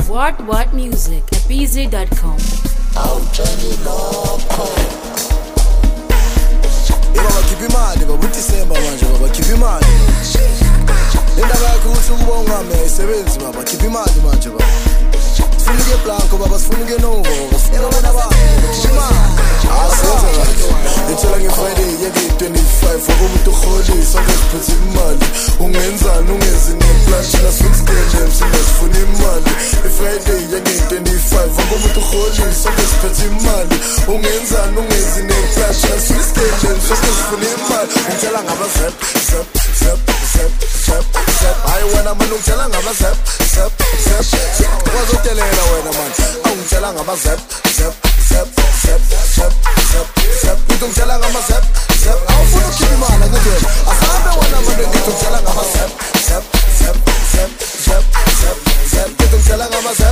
What music at pz.com. Baba khipha imali baba uDisemba manje baba khipha imali indaba yakho ukuthi ukubonga ayisebenzi baba khipha imali manje baba sifuna ke blanco baba sifuna ke novo sifuna bona baba khipha imali asenze kahle ethela nge Friday yeke 25 ngokumuntu uholisa ngiphethe imali ungenzani ungezi neplatina sweet scale sifuna imali Friday yeke 25 ngokumuntu uholisa ngiphethe imali ungenzani ungezi neplatina sweet scale sifuna imali ngitshela ngaba zap hayi wena manje ungitshela ngaba zap wazotelela wena manje awungitshela ngaba zap uthi ungitshela ngaba zap awufuna ukukhipha imali akuthi wena asabe wena manje ngithi ungitshela ngaba zap uthi ungitshela ngaba zap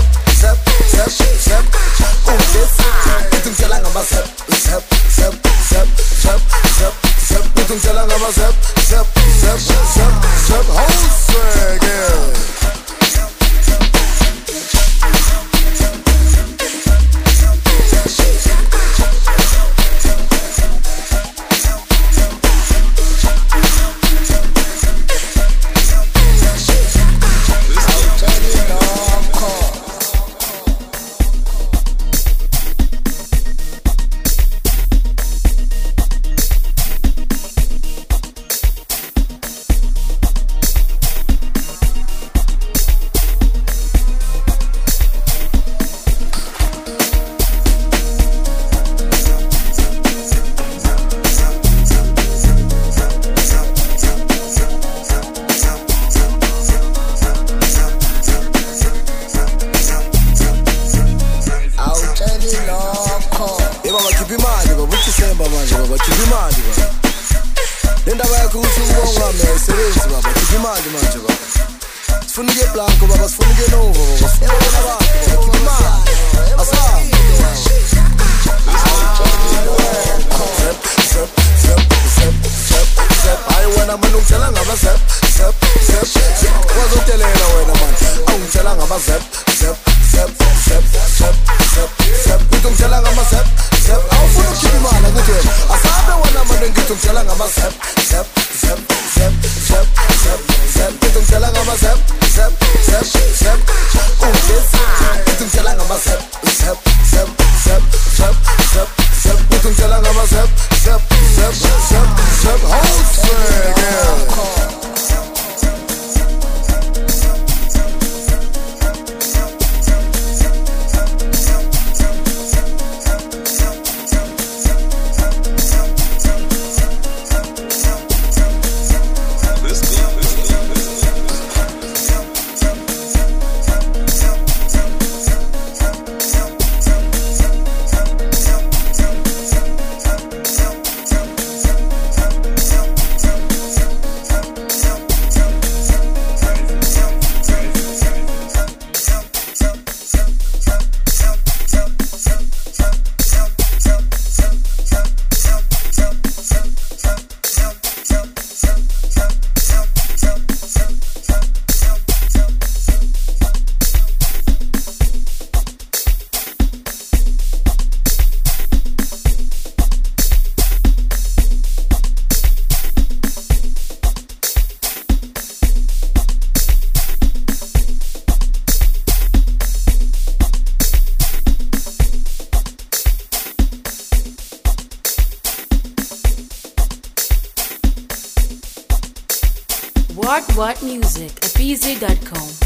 uthi ungitshela ngaba zap uthi ungitshela ngaba zap Baba khipha imali baba uDisemba manje baba khipha imali baba indaba yakho ukuthi ukubonga ayisebenzi baba khipha imali manje baba sifuna ke blanco baba sifuna ke novo baba sifuna bona baba khipha imali hayi wena manje ungitshela ngaba zap wazotelela wena manje awungitshela ngaba zap uthi ungitshela ngama zap awufuna ukukhipha imali akuthi wena asabe wena manje ngithi ungitshela ngama zap uthi ungitshela ngama zap uthi ungitshela ngama zap uthi ungitshela ngama zap What music at pz.com.